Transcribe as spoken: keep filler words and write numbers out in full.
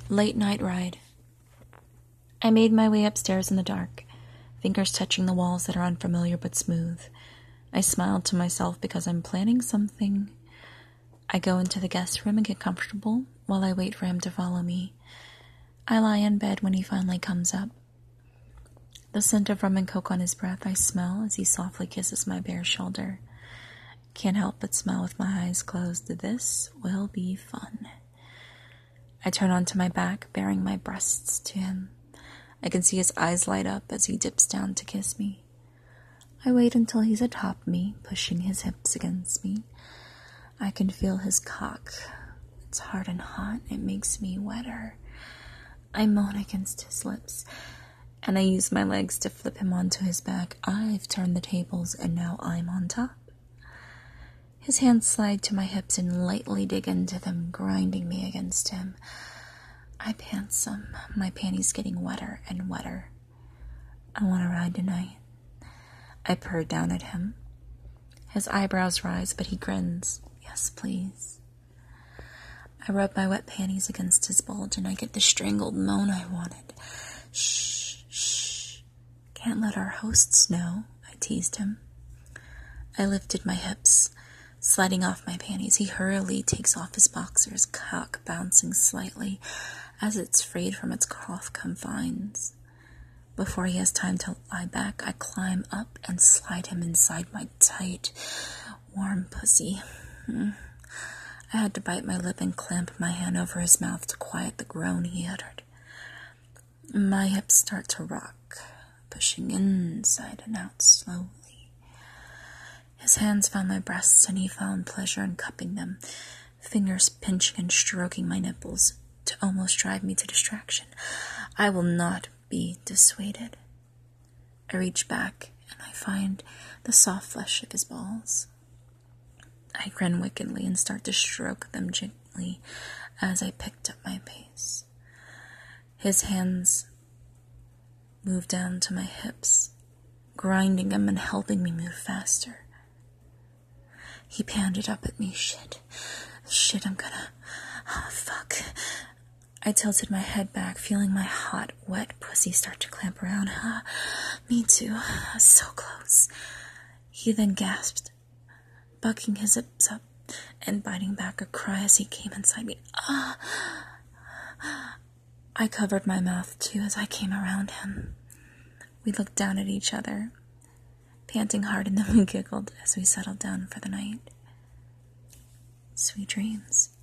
Late night ride. I made my way upstairs in the dark, fingers touching the walls that are unfamiliar but smooth. I smiled to myself because I'm planning something. I go into the guest room and get comfortable while I wait for him to follow me. I lie in bed when he finally comes up. The scent of rum and coke on his breath I smell as he softly kisses my bare shoulder. Can't help but smile with my eyes closed. This will be fun. I turn onto my back, baring my breasts to him. I can see his eyes light up as he dips down to kiss me. I wait until he's atop me, pushing his hips against me. I can feel his cock. It's hard and hot. It makes me wetter. I moan against his lips, and I use my legs to flip him onto his back. I've turned the tables, and now I'm on top. His hands slide to my hips and lightly dig into them, grinding me against him. I pant some, my panties getting wetter and wetter. I want to ride tonight. I purr down at him. His eyebrows rise, but he grins. Yes, please. I rub my wet panties against his bulge, and I get the strangled moan I wanted. Shh, shh. Can't let our hosts know, I teased him. I lifted my hips, sliding off my panties. He hurriedly takes off his boxers, cock bouncing slightly as it's freed from its cloth confines. Before he has time to lie back, I climb up and slide him inside my tight, warm pussy. I had to bite my lip and clamp my hand over his mouth to quiet the groan he uttered. My hips start to rock, pushing inside and out slowly. His hands found my breasts, and he found pleasure in cupping them, fingers pinching and stroking my nipples to almost drive me to distraction. I will not be dissuaded. I reach back, and I find the soft flesh of his balls. I grin wickedly and start to stroke them gently as I picked up my pace. His hands move down to my hips, grinding them and helping me move faster. He panted up at me. Shit. Shit, I'm gonna... Oh, fuck. I tilted my head back, feeling my hot, wet pussy start to clamp around. Ah, me too. So close. He then gasped, bucking his hips up and biting back a cry as he came inside me. Ah! I covered my mouth too as I came around him. We looked down at each other, panting hard, and then we giggled as we settled down for the night. Sweet dreams.